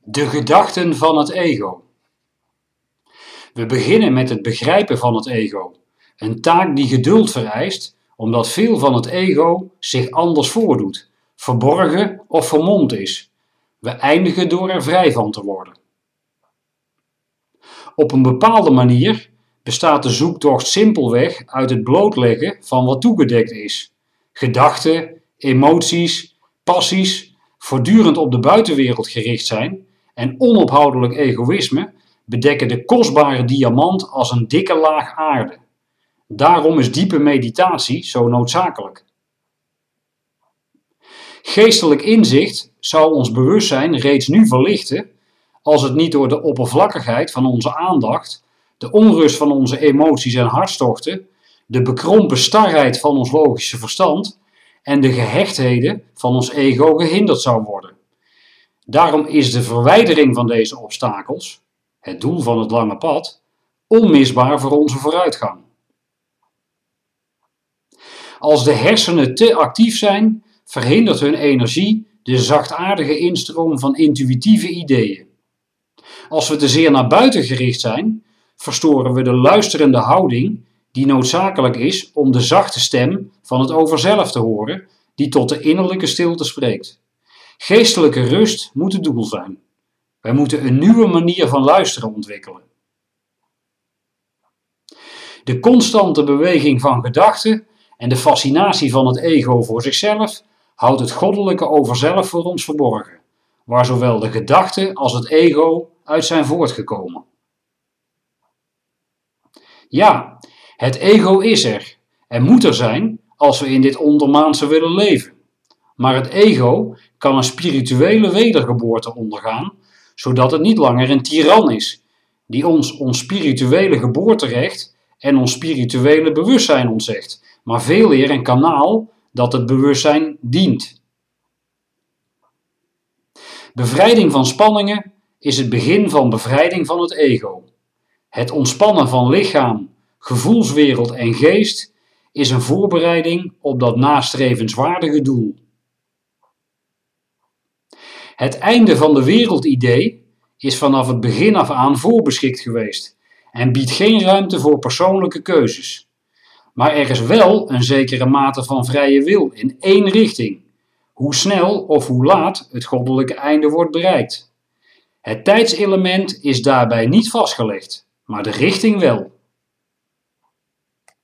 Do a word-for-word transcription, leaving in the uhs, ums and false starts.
De gedachten van het ego. We beginnen met het begrijpen van het ego, een taak die geduld vereist, omdat veel van het ego zich anders voordoet, verborgen of vermomd is. We eindigen door er vrij van te worden. Op een bepaalde manier bestaat de zoektocht simpelweg uit het blootleggen van wat toegedekt is. Gedachten, emoties, passies, voortdurend op de buitenwereld gericht zijn en onophoudelijk egoïsme bedekken de kostbare diamant als een dikke laag aarde. Daarom is diepe meditatie zo noodzakelijk. Geestelijk inzicht zou ons bewustzijn reeds nu verlichten als het niet door de oppervlakkigheid van onze aandacht, de onrust van onze emoties en hartstochten, de bekrompen starheid van ons logische verstand en de gehechtheden van ons ego gehinderd zou worden. Daarom is de verwijdering van deze obstakels, het doel van het lange pad, onmisbaar voor onze vooruitgang. Als de hersenen te actief zijn, verhindert hun energie de zachtaardige instroom van intuïtieve ideeën. Als we te zeer naar buiten gericht zijn, verstoren we de luisterende houding die noodzakelijk is om de zachte stem van het overzelf te horen, die tot de innerlijke stilte spreekt. Geestelijke rust moet het doel zijn. Wij moeten een nieuwe manier van luisteren ontwikkelen. De constante beweging van gedachten en de fascinatie van het ego voor zichzelf houdt het goddelijke overzelf voor ons verborgen, waar zowel de gedachte als het ego uit zijn voortgekomen. Ja, het ego is er en moet er zijn als we in dit ondermaanse willen leven. Maar het ego kan een spirituele wedergeboorte ondergaan, zodat het niet langer een tiran is, die ons ons spirituele geboorterecht en ons spirituele bewustzijn ontzegt, maar veeleer een kanaal dat het bewustzijn dient. Bevrijding van spanningen is het begin van bevrijding van het ego. Het ontspannen van lichaam, gevoelswereld en geest is een voorbereiding op dat nastrevenswaardige doel. Het einde van de wereldidee is vanaf het begin af aan voorbeschikt geweest en biedt geen ruimte voor persoonlijke keuzes. Maar er is wel een zekere mate van vrije wil in één richting, hoe snel of hoe laat het goddelijke einde wordt bereikt. Het tijdselement is daarbij niet vastgelegd, maar de richting wel.